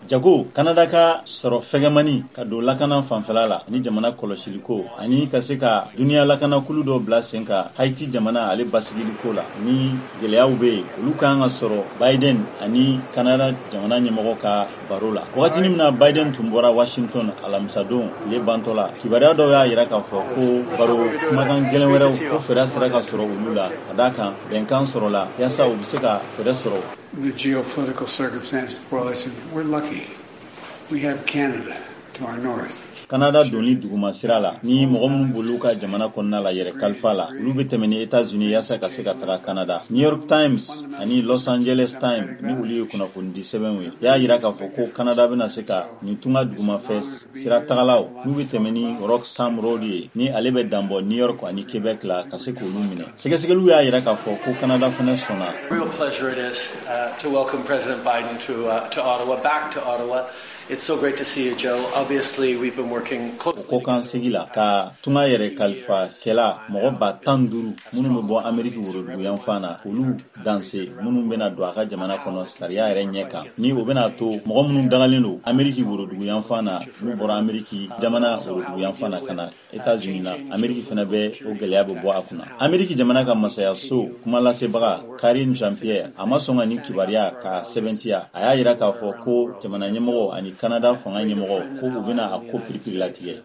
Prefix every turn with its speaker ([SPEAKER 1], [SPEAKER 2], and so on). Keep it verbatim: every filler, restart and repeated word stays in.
[SPEAKER 1] jago Canada ka sɔrɔ fɛgɛmani ka don lakana fanfɛla la ni jamana kɔlɔsiliko ani ka se ka duniya lakana kulu dɔ bila sen ka Haiti jamana ale basigiliko la ni gɛlɛyaw bɛ yen olu kan ka sɔrɔ Biden ani Canada jamana ɲɛmɔgɔ ka baro la wagati min na Biden tun bɔra Washington alamisadon tile bantɔ la kibaruya dɔw y'a yira k'a fɔ ko baro kumakan gɛlɛn wɛrɛw ko fɛɛrɛ sera ka sɔrɔ olu la ka d'a kan bɛnkan sɔrɔ la yaasa u bɛ se ka fɛɛrɛ sɔrɔ.
[SPEAKER 2] The geopolitical circumstances, well, listen, we're lucky. We have Canada to our north.
[SPEAKER 1] Canada doni duguma sira la ni mɔgɔ minnu bolo ka jamana kɔnɔna la yɛrɛ kalifa la olu bɛ tɛmɛ ni États-Unis yaasa ka se ka taga Canada. New York Times ani Los Angeles Times ni olu ye kunnafoni di sɛbɛnw ye y'a yira k'a fɔ ko Canada bɛna se ka nin tunga dugumafɛ sira tagalaw n'u bɛ tɛmɛ ni Roxham Road ye ni ale bɛ danbɔ New York ani Quebec la ka se k'olu minɛ. Sɛgɛsɛgɛliw y'a yira k'a fɔ ko Canada fana sɔnna.
[SPEAKER 3] Real pleasure it is uh, to welcome President Biden to uh, to Ottawa, back to Ottawa. It's so great to see you, Joe. Obviously, we've been working closely.
[SPEAKER 1] Ko kan segila ka tunga yɛrɛ kalifa kɛla mɔgɔ ba tan duuru minnu bɛ bɔ Ameriki worodugu yan fan na olu danse minnu bɛna don a ka jamana kɔnɔ sariya yɛrɛ ɲɛ kan ni o bɛna to mɔgɔ minnu dagalen don Ameriki worodugu yan fan na n'u bɔra Ameriki jamana worodugu yan fan na ka na États-Unis na Ameriki fana bɛ o gɛlɛya bɛ bɔ a kunna. Ameriki jamana ka masaya so kuma lasebaga Karine Jean-Pierre a ma sɔn ka ni kibaruya ka sɛbɛntiya a y'a yira k'a fɔ ko jamana ɲɛmɔgɔ ani Canada fanga ɲɛmɔgɔ ko u bɛna a ko piripiri latigɛ.